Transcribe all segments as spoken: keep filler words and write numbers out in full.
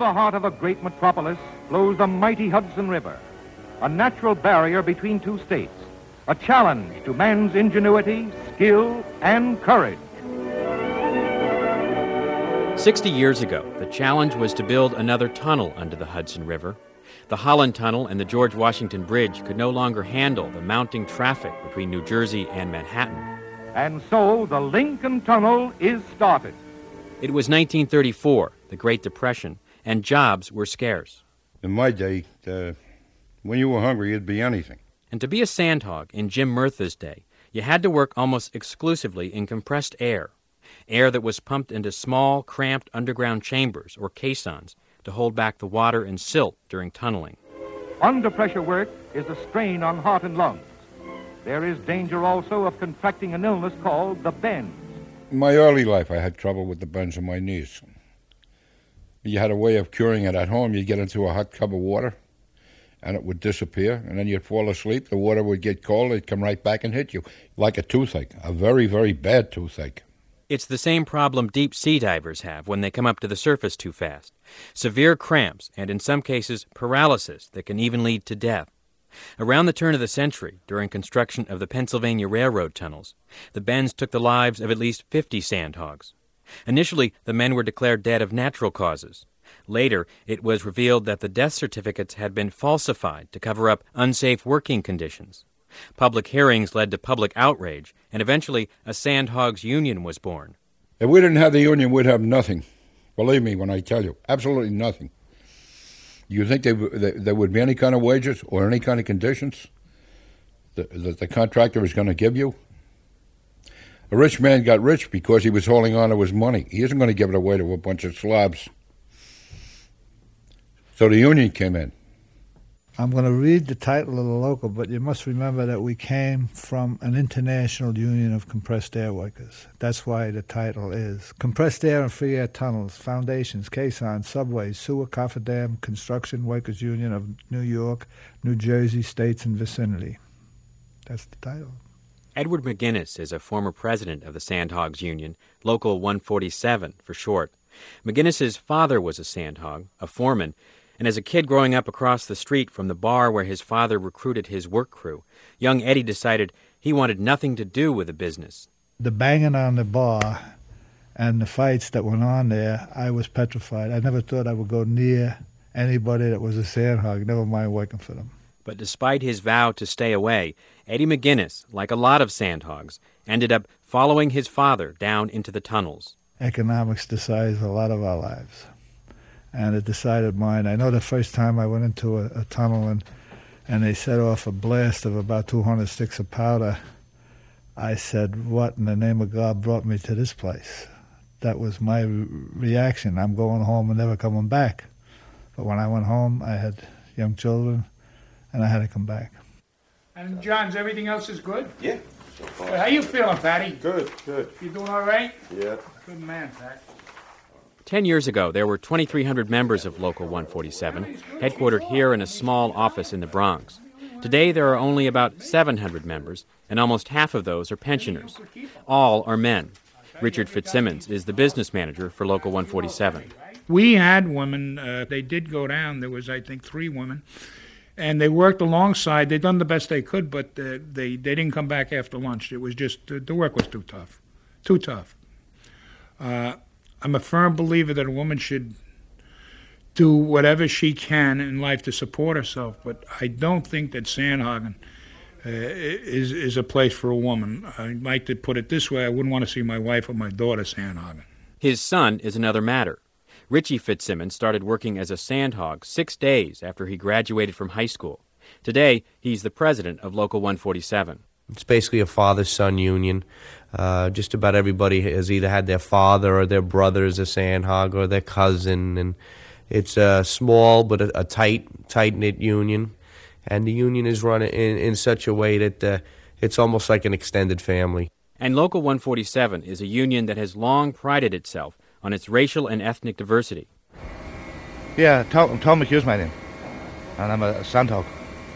the heart of a great metropolis flows the mighty Hudson River, a natural barrier between two states, a challenge to man's ingenuity, skill, and courage. Sixty years ago, the challenge was to build another tunnel under the Hudson River. The Holland Tunnel and the George Washington Bridge could no longer handle the mounting traffic between New Jersey and Manhattan. And so the Lincoln Tunnel is started. It was nineteen thirty-four, the Great Depression, and jobs were scarce. In my day, uh, when you were hungry, it'd be anything. And to be a sandhog in Jim Murtha's day, you had to work almost exclusively in compressed air, air that was pumped into small, cramped underground chambers or caissons to hold back the water and silt during tunneling. Under-pressure work is a strain on heart and lungs. There is danger also of contracting an illness called the bends. In my early life, I had trouble with the bends in my knees. You had a way of curing it at home. You'd get into a hot cup of water, and it would disappear, and then you'd fall asleep. The water would get cold. It'd come right back and hit you, like a toothache, a very, very bad toothache. It's the same problem deep sea divers have when they come up to the surface too fast. Severe cramps and, in some cases, paralysis that can even lead to death. Around the turn of the century, during construction of the Pennsylvania Railroad tunnels, the bends took the lives of at least fifty sandhogs. Initially, the men were declared dead of natural causes. Later, it was revealed that the death certificates had been falsified to cover up unsafe working conditions. Public hearings led to public outrage, and eventually a Sandhogs Union was born. If we didn't have the union, we'd have nothing. Believe me when I tell you, absolutely nothing. You think they, they, there would be any kind of wages or any kind of conditions that, that the contractor is going to give you? A rich man got rich because he was holding on to his money. He isn't going to give it away to a bunch of slobs. So the union came in. I'm going to read the title of the local, but you must remember that we came from an international union of compressed air workers. That's why the title is Compressed Air and Free Air Tunnels, Foundations, Caissons, Subways, Sewer, Cofferdam, Construction Workers Union of New York, New Jersey, States and Vicinity. That's the title. Edward McGinnis is a former president of the Sandhogs Union, Local one forty-seven for short. McGinnis's father was a sandhog, a foreman, and as a kid growing up across the street from the bar where his father recruited his work crew, young Eddie decided he wanted nothing to do with the business. The banging on the bar and the fights that went on there, I was petrified. I never thought I would go near anybody that was a sandhog, never mind working for them. But despite his vow to stay away, Eddie McGinnis, like a lot of sandhogs, ended up following his father down into the tunnels. Economics decides a lot of our lives, and it decided mine. I know the first time I went into a, a tunnel and, and they set off a blast of about two hundred sticks of powder, I said, what in the name of God brought me to this place? That was my re- reaction. I'm going home and never coming back. But when I went home, I had young children, and I had to come back. And John's, everything else is good? Yeah. So far. How you feeling, Patty? Good, good. You doing all right? Yeah. Good man, Pat. Ten years ago, there were twenty-three hundred members of Local one forty-seven, headquartered here in a small office in the Bronx. Today, there are only about seven hundred members, and almost half of those are pensioners. All are men. Richard Fitzsimmons is the business manager for Local one forty-seven. We had women. Uh, they did go down. There was, I think, three women. And they worked alongside. They done the best they could, but uh, they, they didn't come back after lunch. It was just, uh, the work was too tough. Too tough. Uh, I'm a firm believer that a woman should do whatever she can in life to support herself, but I don't think that Sandhagen uh, is, is a place for a woman. I'd like to put it this way. I wouldn't want to see my wife or my daughter Sandhagen. His son is another matter. Richie Fitzsimmons started working as a sandhog six days after he graduated from high school. Today, he's the president of Local one forty-seven. It's basically a father-son union. Uh, just about everybody has either had their father or their brother as a sandhog or their cousin. And it's a small but a, a tight, tight-knit union. And the union is run in, in such a way that uh, it's almost like an extended family. And Local one forty-seven is a union that has long prided itself on its racial and ethnic diversity. Yeah, Tom, Tom McHugh's my name, and I'm a sandhog.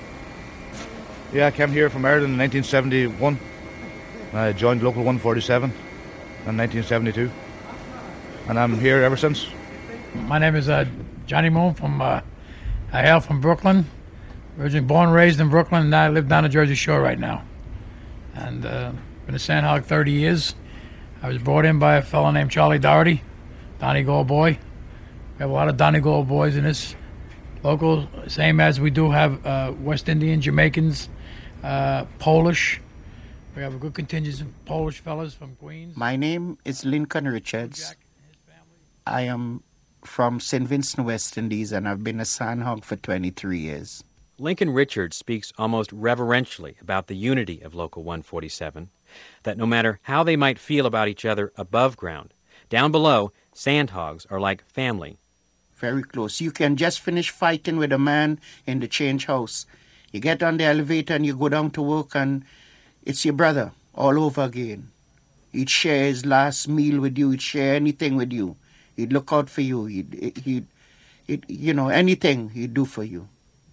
Yeah, I came here from Ireland in nineteen seventy-one. I joined Local one forty-seven in nineteen seventy-two, and I'm here ever since. My name is uh, Johnny Moon from, uh, I hail from Brooklyn. Originally born and raised in Brooklyn, and now I live down the Jersey Shore right now. And uh, been a Sandhog thirty years. I was brought in by a fellow named Charlie Doherty, Donegal boy. We have a lot of Donegal boys in this local, same as we do have uh, West Indian, Jamaicans, uh, Polish. We have a good contingent of Polish fellas from Queens. My name is Lincoln Richards. I am from Saint Vincent, West Indies, and I've been a Sandhog for twenty-three years. Lincoln Richards speaks almost reverentially about the unity of Local one forty-seven, that no matter how they might feel about each other above ground, down below, Sandhogs are like family. Very close. You can just finish fighting with a man in the change house. You get on the elevator and you go down to work and it's your brother all over again. He'd share his last meal with you. He'd share anything with you. He'd look out for you. He'd, he'd, he'd you know, anything he'd do for you.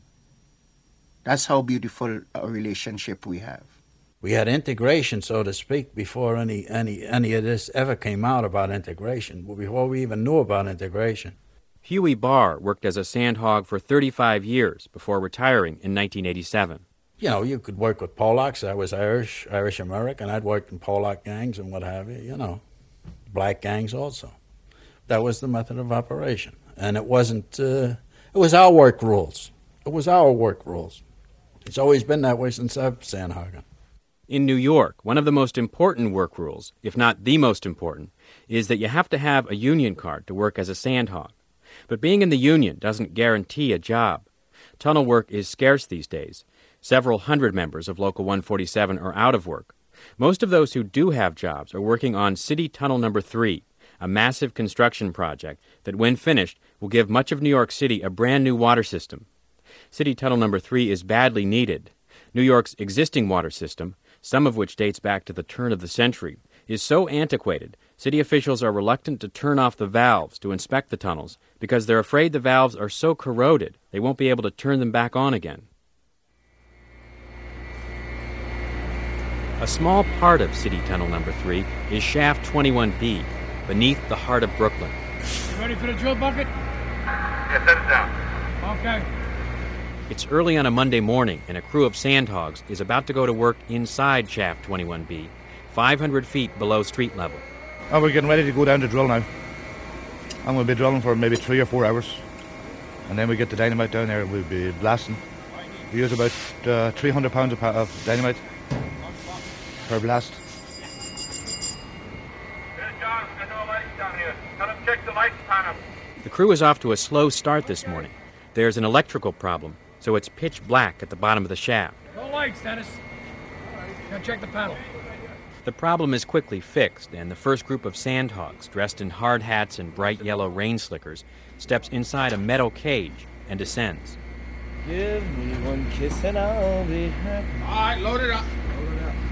That's how beautiful a relationship we have. We had integration, so to speak, before any, any, any of this ever came out about integration, before we even knew about integration. Huey Barr worked as a Sandhog for thirty-five years before retiring in nineteen eighty-seven. You know, you could work with Polacks. I was Irish, Irish-American. I'd worked in Polack gangs and what have you, you know, black gangs also. That was the method of operation. And it wasn't, uh, it was our work rules. It was our work rules. It's always been that way since I've Sandhagen. In New York, one of the most important work rules, if not the most important, is that you have to have a union card to work as a Sandhog. But being in the union doesn't guarantee a job. Tunnel work is scarce these days. Several hundred members of Local one forty-seven are out of work. Most of those who do have jobs are working on City Tunnel Number three, a massive construction project that, when finished, will give much of New York City a brand new water system. City Tunnel Number three is badly needed. New York's existing water system, some of which dates back to the turn of the century, is so antiquated, city officials are reluctant to turn off the valves to inspect the tunnels because they're afraid the valves are so corroded they won't be able to turn them back on again. A small part of City Tunnel Number three is Shaft twenty-one B, beneath the heart of Brooklyn. You ready for the drill bucket? Yes, set it down. Okay. It's early on a Monday morning, and a crew of Sandhogs is about to go to work inside Shaft twenty-one B, five hundred feet below street level. Oh, we're getting ready to go down to drill now. I'm going to be drilling for maybe three or four hours. And then we get the dynamite down there and we'll be blasting. We use about uh, three hundred pounds of, of dynamite per blast. There's John. There's no lights down here. Tell him check the lights on him. The crew is off to a slow start this morning. There's an electrical problem, so it's pitch black at the bottom of the shaft. No lights, Dennis. Now check the panel. The problem is quickly fixed, and the first group of Sandhogs, dressed in hard hats and bright yellow rain slickers, steps inside a metal cage and descends. Give me one kiss and I'll be happy. All right, load it up. Load it up.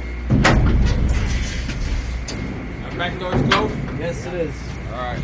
Now back door's closed? Yes, it is. All right.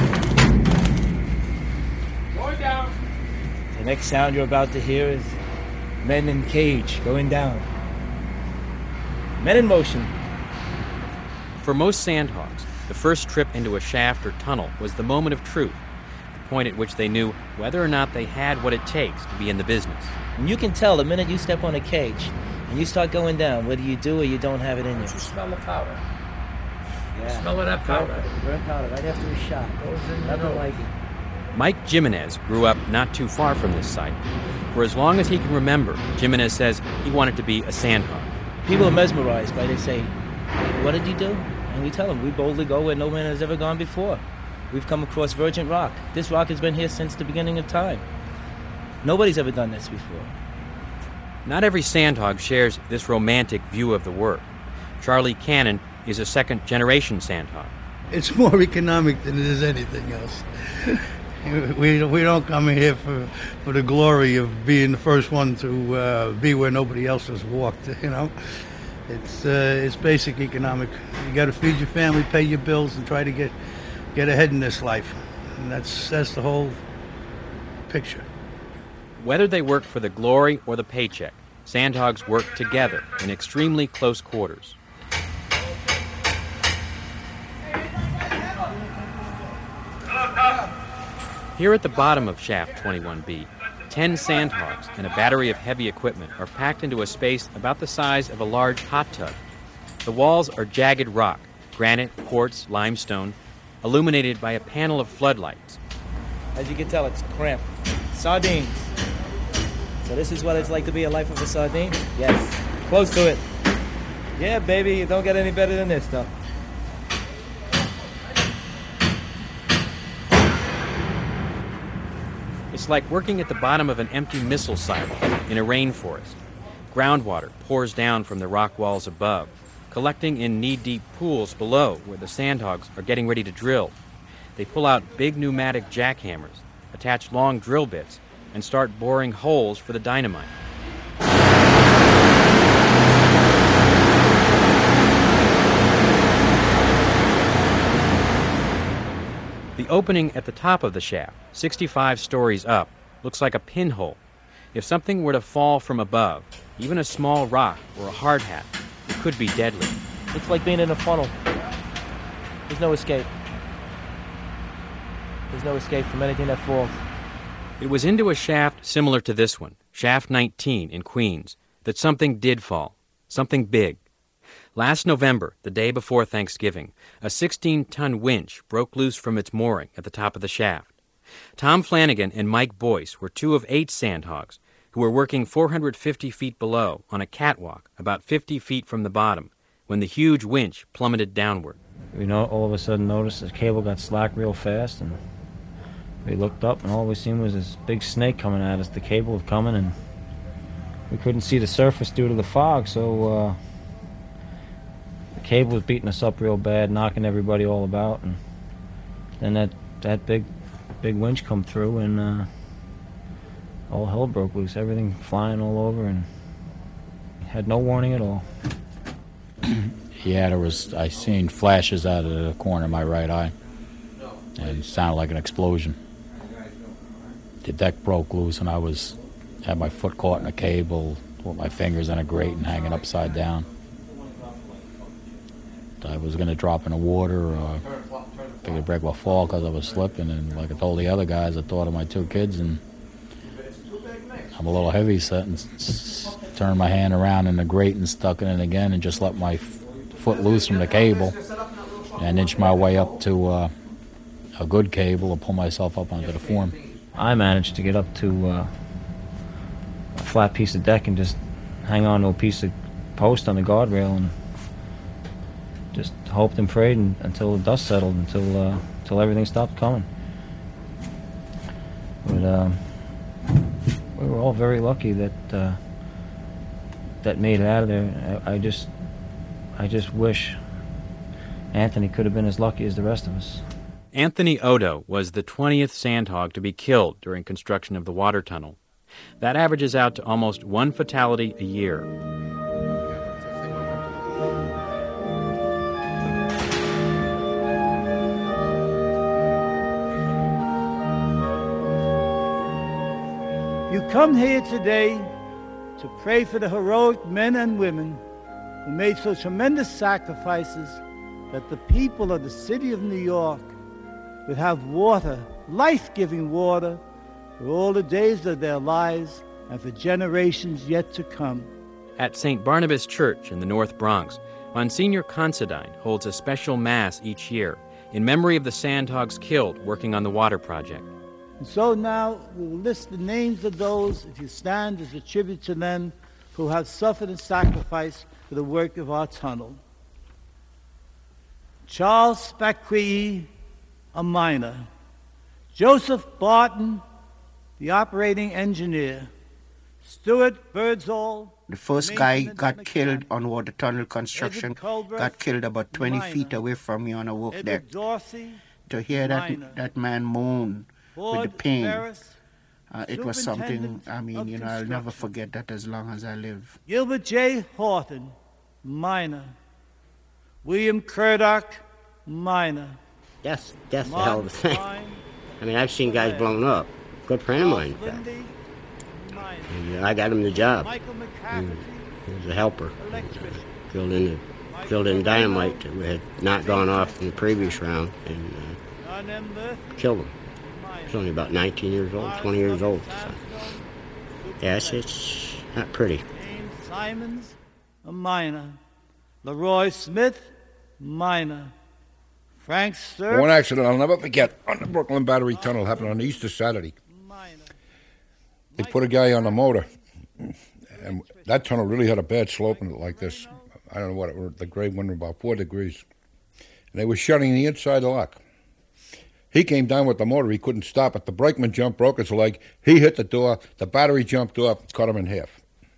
Going down. The next sound you're about to hear is men in cage going down. Men in motion. For most Sandhogs, the first trip into a shaft or tunnel was the moment of truth, the point at which they knew whether or not they had what it takes to be in the business. And you can tell the minute you step on a cage and you start going down, whether you do or you don't have it in you. You smell the powder. Yeah. Smell of that powder. Burn powder right after a shot. Nothing like it. Mike Jimenez grew up not too far from this site. For as long as he can remember, Jimenez says he wanted to be a Sandhog. People are mesmerized by, they say, what did you do? And we tell them, we boldly go where no man has ever gone before. We've come across virgin rock. This rock has been here since the beginning of time. Nobody's ever done this before. Not every Sandhog shares this romantic view of the work. Charlie Cannon is a second-generation Sandhog. It's more economic than it is anything else. We we don't come here for, for the glory of being the first one to uh, be where nobody else has walked. You know, it's uh, it's basic economic. You got to feed your family, pay your bills, and try to get get ahead in this life, and that's that's the whole picture. Whether they work for the glory or the paycheck, Sandhogs work together in extremely close quarters. Here at the bottom of Shaft twenty-one B, ten Sandhogs and a battery of heavy equipment are packed into a space about the size of a large hot tub. The walls are jagged rock, granite, quartz, limestone, illuminated by a panel of floodlights. As you can tell, it's cramped. Sardines. So this is what it's like to be a life of a sardine? Yes. Close to it. Yeah, baby, you don't get any better than this stuff. It's like working at the bottom of an empty missile silo in a rainforest. Groundwater pours down from the rock walls above, collecting in knee-deep pools below where the Sandhogs are getting ready to drill. They pull out big pneumatic jackhammers, attach long drill bits, and start boring holes for the dynamite. The opening at the top of the shaft, sixty-five stories up, looks like a pinhole. If something were to fall from above, even a small rock or a hard hat, it could be deadly. It's like being in a funnel. There's no escape. There's no escape from anything that falls. It was into a shaft similar to this one, Shaft nineteen in Queens, that something did fall, something big. Last November, the day before Thanksgiving, a sixteen-ton winch broke loose from its mooring at the top of the shaft. Tom Flanagan and Mike Boyce were two of eight Sandhogs who were working four hundred fifty feet below on a catwalk about fifty feet from the bottom when the huge winch plummeted downward. We know, all of a sudden noticed the cable got slack real fast, and we looked up, and all we seen was this big snake coming at us. The cable was coming, and we couldn't see the surface due to the fog, so uh, the cable was beating us up real bad, knocking everybody all about, and then that, that big big winch come through, and uh, all hell broke loose, everything flying all over, and had no warning at all. Yeah, there was, I seen flashes out of the corner of my right eye, and it sounded like an explosion. The deck broke loose, and I was, had my foot caught in a cable, with my fingers in a grate and hanging upside down. I was going to drop in the water, or figured break my fall because I was slipping, and like I told the other guys, I thought of my two kids, and I'm a little heavy set, and s- turned my hand around in the grate and stuck it in again, and just let my f- foot loose from the cable, and inched my way up to uh, a good cable and pull myself up onto the form. I managed to get up to uh, a flat piece of deck and just hang on to a piece of post on the guardrail and just hoped and prayed and, until the dust settled, until uh, until everything stopped coming. But um, we were all very lucky that uh, that made it out of there. I, I just I just wish Anthony could have been as lucky as the rest of us. Anthony Odo was the twentieth Sandhog to be killed during construction of the water tunnel. That averages out to almost one fatality a year. You come here today to pray for the heroic men and women who made so tremendous sacrifices that the people of the city of New York would have water, life-giving water, for all the days of their lives and for generations yet to come. At Saint Barnabas Church in the North Bronx, Monsignor Considine holds a special mass each year in memory of the Sandhogs killed working on the water project. And so now we will list the names of those, if you stand, as a tribute to them who have suffered and sacrificed for the work of our tunnel. Charles Spacqui, a miner. Joseph Barton, the operating engineer. Stuart Birdsall. The first guy got killed on water tunnel construction, got killed about twenty miner. feet away from me on a work Edward deck. Dorsey, To hear miner. that that man moan Ford with the pain, Ferris, uh, it was something, superintendent I mean, of you know, I'll never construction. forget that as long as I live. Gilbert J. Horton, miner. William Curdock, miner. That's that's a Martin hell of a thing. Klein, I mean, I've seen guys blown up. Good friend of mine, in fact. Lindy, miner. And I got him the job. Michael McCafferty, He was a helper. electrician. Drilled in the drilled in dynamite that had not gone off in the previous round and uh, John M. Murphy, killed him. miner. was only about nineteen years old, twenty years old. So. Yes, it's not pretty. James Simons, a miner. Leroy Smith, miner. Frank Sturp. One accident I'll never forget on the Brooklyn Battery Tunnel happened on Easter Saturday. They put a guy on the motor, and that tunnel really had a bad slope in it like this. I don't know what it was. The grade went about four degrees. And they were shutting the inside lock. He came down with the motor. He couldn't stop it. The brakeman jump broke his leg. He hit the door. The battery jumped up, cut him in half.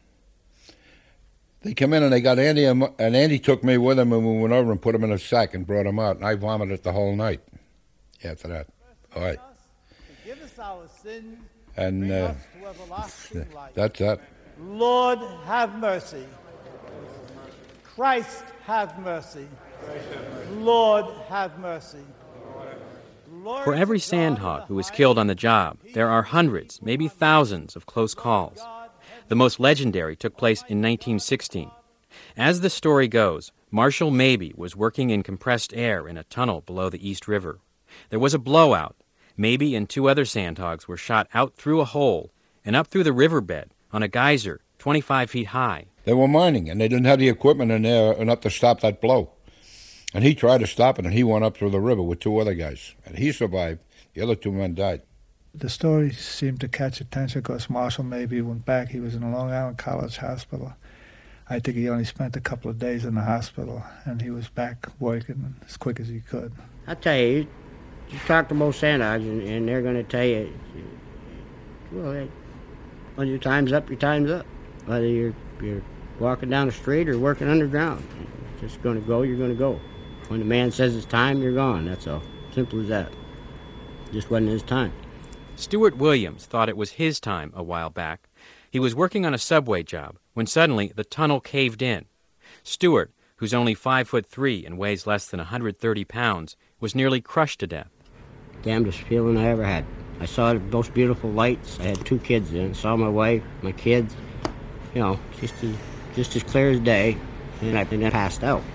They came in and they got Andy, and Andy took me with him, and we went over and put him in a sack and brought him out. And I vomited the whole night after that. All right. Forgive us our sins. And uh, that's that. Lord, have mercy. Christ, have mercy. Lord, have mercy. For every sandhog who is killed on the job, there are hundreds, maybe thousands, of close calls. The most legendary took place in nineteen sixteen. As the story goes, Marshall Mabee was working in compressed air in a tunnel below the East River. There was a blowout. Mabee and two other sandhogs were shot out through a hole and up through the riverbed on a geyser twenty-five feet high. They were mining, and they didn't have the equipment in there enough to stop that blow. And he tried to stop it, and he went up through the river with two other guys. And he survived. The other two men died. The story seemed to catch attention because Marshall Mabee went back. He was in a Long Island College hospital. I think he only spent a couple of days in the hospital, and he was back working as quick as he could. I tell you, you, you talk to most sandhogs, and, and they're going to tell you, well, when your time's up, your time's up. Whether you're, you're walking down the street or working underground. It's just going to go, you're going to go. When the man says it's time, you're gone. That's all. Simple as that. Just wasn't his time. Stuart Williams thought it was his time a while back. He was working on a subway job when suddenly the tunnel caved in. Stuart, who's only five foot three and weighs less than one hundred thirty pounds, was nearly crushed to death. Damnedest feeling I ever had. I saw the most beautiful lights. I had two kids then. Saw my wife, my kids. You know, just as, just as clear as day. And I think I passed out.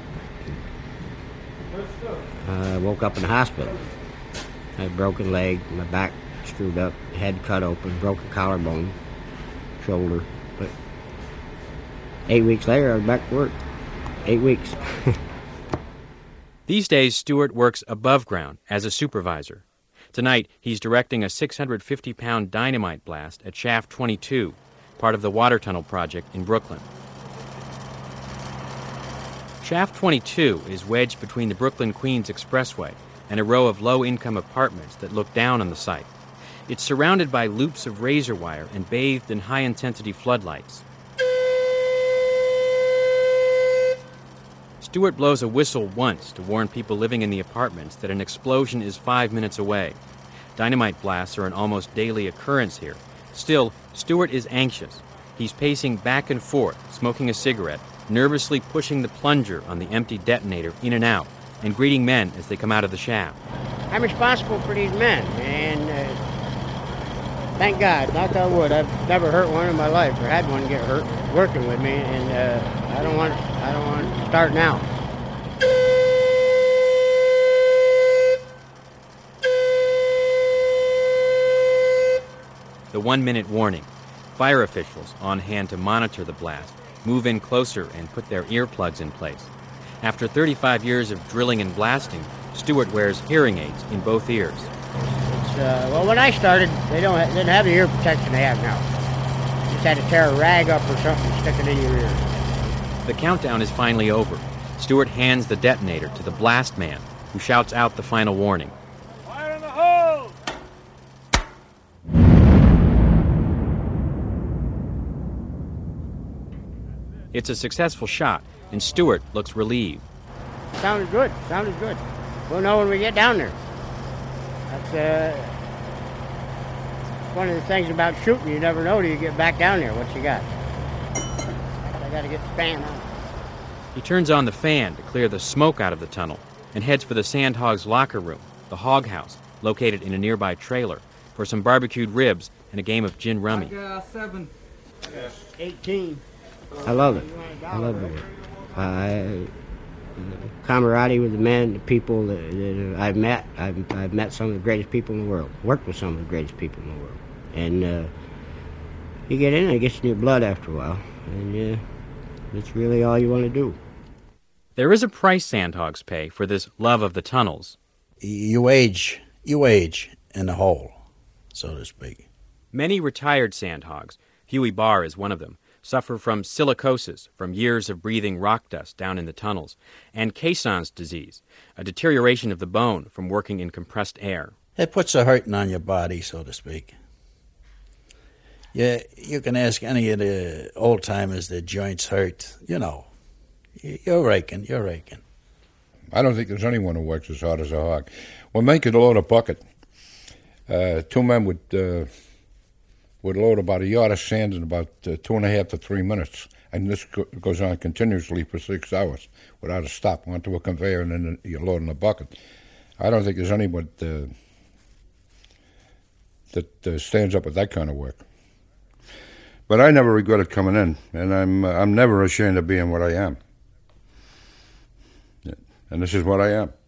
I uh, woke up in the hospital. I had a broken leg, my back screwed up, head cut open, broken collarbone, shoulder. But eight weeks later, I was back to work. Eight weeks. These days, Stuart works above ground as a supervisor. Tonight, he's directing a six hundred fifty pound dynamite blast at Shaft twenty-two, part of the water tunnel project in Brooklyn. Shaft twenty-two is wedged between the Brooklyn-Queens Expressway and a row of low-income apartments that look down on the site. It's surrounded by loops of razor wire and bathed in high-intensity floodlights. Stuart blows a whistle once to warn people living in the apartments that an explosion is five minutes away. Dynamite blasts are an almost daily occurrence here. Still, Stuart is anxious. He's pacing back and forth, smoking a cigarette, nervously pushing the plunger on the empty detonator in and out, and greeting men as they come out of the shaft. I'm responsible for these men, and uh, thank God, knock on wood, I've never hurt one in my life or had one get hurt working with me, and uh, I don't want, I don't want to start now. The one-minute warning. Fire officials on hand to monitor the blast move in closer and put their earplugs in place. After thirty-five years of drilling and blasting, Stuart wears hearing aids in both ears. It's, uh, well, when I started, they don't they didn't have the ear protection they have now. You just had to tear a rag up or something and stick it in your ear. The countdown is finally over. Stuart hands the detonator to the blast man, who shouts out the final warning. Fire in the hole! It's a successful shot, and Stuart looks relieved. Sounded good. Sounded good. We'll know when we get down there. That's uh, one of the things about shooting. You never know till you get back down there what you got. I got to get the fan on. He turns on the fan to clear the smoke out of the tunnel and heads for the Sandhog's locker room, the Hog House, located in a nearby trailer, for some barbecued ribs and a game of gin rummy. Uh, seven. eighteen. I love it. I love it. I camaraderie with the men, the people that, that I've met. I've, I've met some of the greatest people in the world, worked with some of the greatest people in the world. And uh, you get in and it gets in your blood after a while, and uh, that's really all you want to do. There is a price Sandhogs pay for this love of the tunnels. You age, you age in the hole, so to speak. Many retired Sandhogs, Huey Barr is one of them, suffer from silicosis from years of breathing rock dust down in the tunnels, and Caisson's disease, a deterioration of the bone from working in compressed air. It puts a hurting on your body, so to speak. Yeah, you can ask any of the old-timers that joints hurt, you know. You're raking, you're raking. I don't think there's anyone who works as hard as a hog. When men could load a bucket, uh, two men would... Uh, would load about a yard of sand in about uh, two and a half to three minutes. And this go- goes on continuously for six hours without a stop, onto a conveyor, and then you're loading a bucket. I don't think there's anyone uh, that uh, stands up with that kind of work. But I never regretted coming in, and I'm uh, I'm never ashamed of being what I am. Yeah. And this is what I am.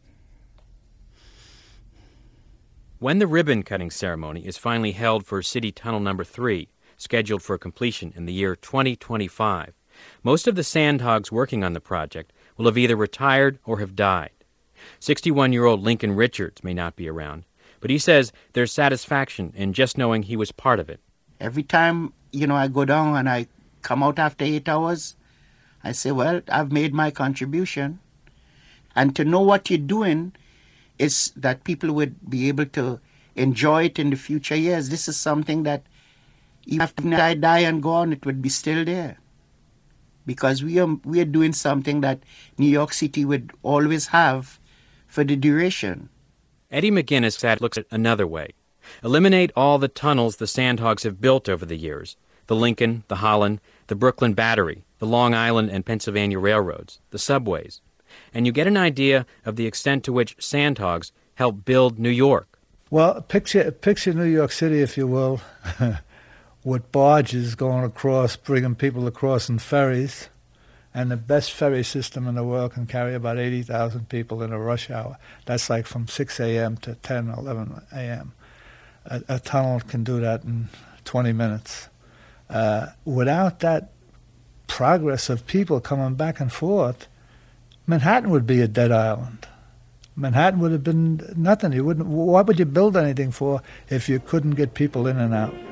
When the ribbon-cutting ceremony is finally held for City Tunnel Number three, scheduled for completion in the year twenty twenty-five, most of the Sandhogs working on the project will have either retired or have died. sixty-one-year-old Lincoln Richards may not be around, but he says there's satisfaction in just knowing he was part of it. Every time, you know, I go down and I come out after eight hours, I say, well, I've made my contribution. And to know what you're doing is that people would be able to enjoy it in the future years. This is something that even after I die and go on, it would be still there. Because we are, we are doing something that New York City would always have for the duration. Eddie McGinnis looks at another way. Eliminate all the tunnels the Sandhogs have built over the years. The Lincoln, the Holland, the Brooklyn Battery, the Long Island and Pennsylvania railroads, the subways. And you get an idea of the extent to which Sandhogs helped build New York. Well, picture picture New York City, if you will, with barges going across, bringing people across in ferries, and the best ferry system in the world can carry about eighty thousand people in a rush hour. That's like from six a.m. to ten, eleven a.m. A, a tunnel can do that in twenty minutes. Uh, without that progress of people coming back and forth, Manhattan would be a dead island. Manhattan would have been nothing. You wouldn't. What would you build anything for if you couldn't get people in and out?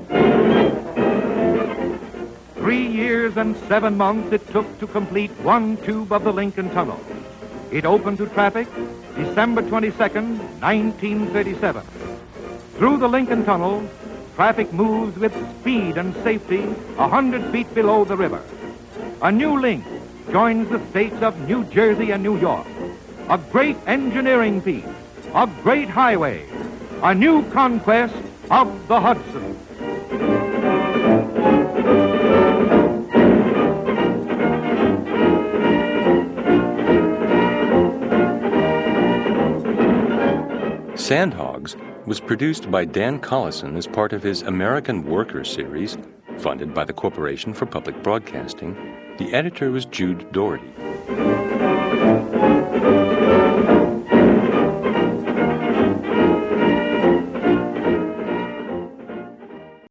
Three years and seven months it took to complete one tube of the Lincoln Tunnel. It opened to traffic December twenty-second, nineteen thirty-seven. Through the Lincoln Tunnel, traffic moves with speed and safety a hundred feet below the river. A new link joins the states of New Jersey and New York. A great engineering feat, a great highway, a new conquest of the Hudson. Sandhogs was produced by Dan Collison as part of his American Worker series, funded by the Corporation for Public Broadcasting. The editor was Jude Doherty.